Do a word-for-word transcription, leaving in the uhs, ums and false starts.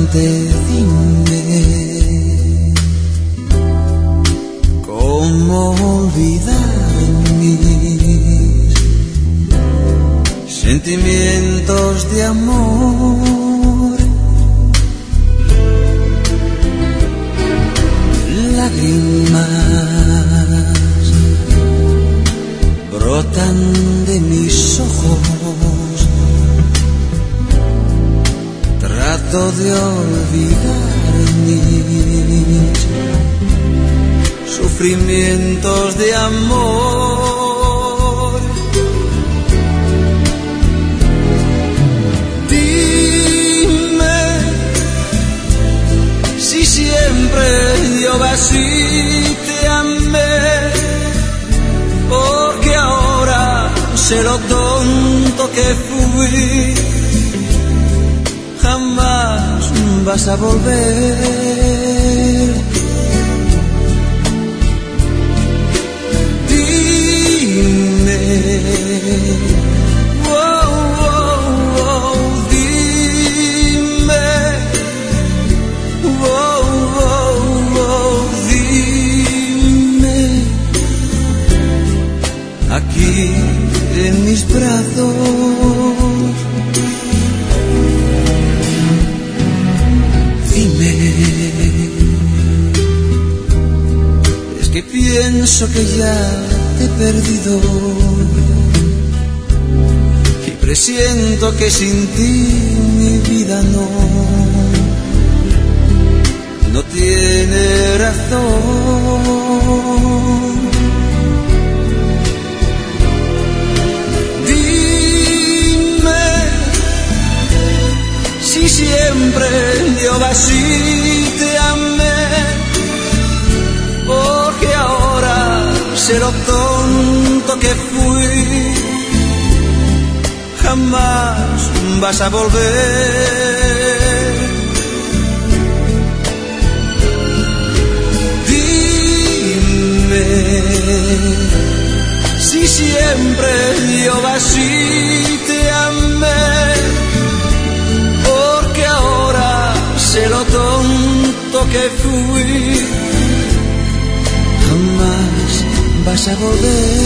instante, dime cómo olvidar mis sentimientos de amor, lágrimas brotan de mis ojos, trato de olvidar mis sufrimientos de amor. Dime si siempre yo así te amé, porque ahora sé lo tonto que fui. Jamás vas a volver. Dime, oh, oh, oh, dime, oh, oh, oh, dime, aquí en mis brazos. Es que pienso que ya te he perdido y presiento que sin ti mi vida no, no tiene razón. Dime si siempre yo así te amé, porque ahora sé lo tonto que fui. Jamás vas a volver. Dime si siempre yo así te amé, porque ahora sé lo tonto que fui. Jamás vas a volver.